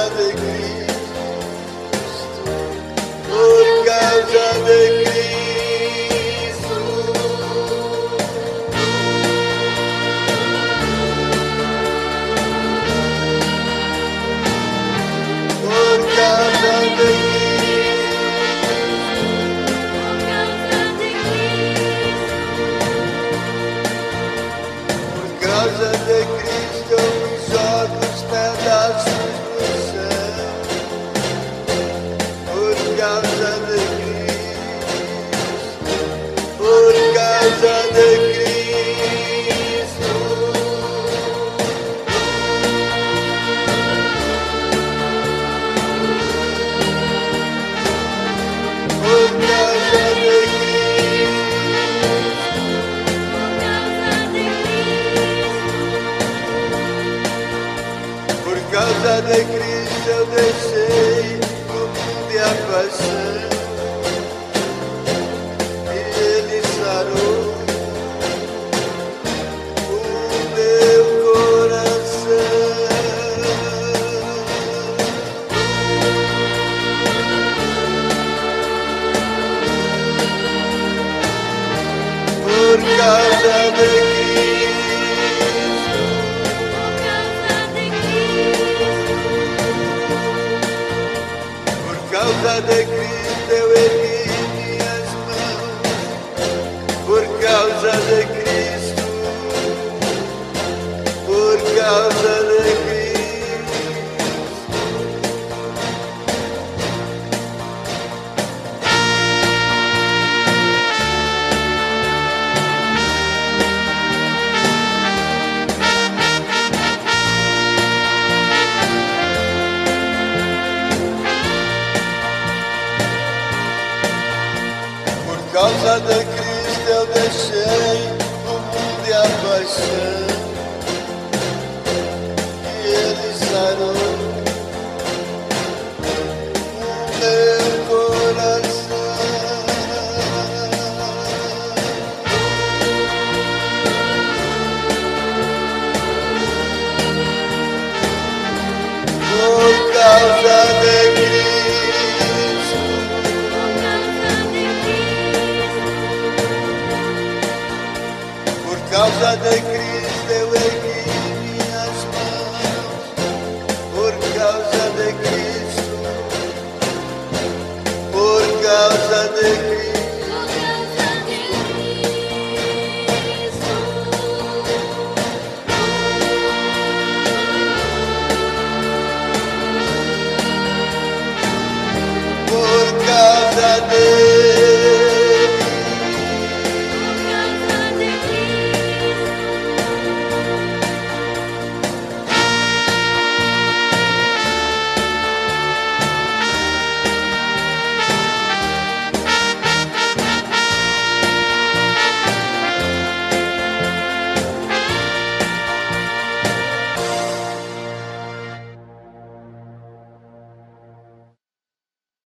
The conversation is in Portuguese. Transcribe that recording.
de Cristo, por causa de Cristo, por causa de Cristo, os olhos pedaços do céu, por causa de Cristo, por causa de Cristo, por causa de Por causa de Cristo eu deixei o mundo e a paixão, e Ele sarou o meu coração. Por causa de Por causa de Cristo eu ergui minhas mãos, por causa de Cristo, por causa de Cristo, por causa de Cristo eu deixei o mundo e a paixão, e Ele sarou o meu coração. Por causa de Cristo, por causa de Cristo eu ergui minhas mãos, por causa de Cristo, por causa de Cristo, por causa de